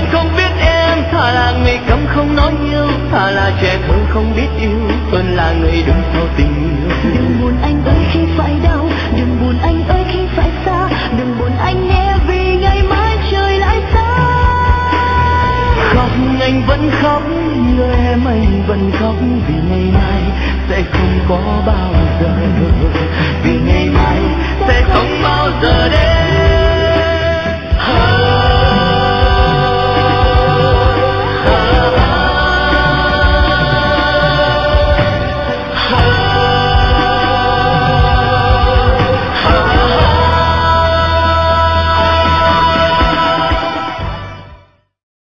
không biết em, thà là người câm không nói yêu, thà là trẻ thơ không biết yêu, hơn là người đứng sau tình yêu. Đừng buồn anh ơi khi phải đau, đừng buồn anh ơi khi phải xa, đừng buồn anh nhé vì ngày mai trời lại sáng. Khóc anh vẫn khóc, người em anh vẫn khóc, vì ngày mai sẽ không có bao giờ.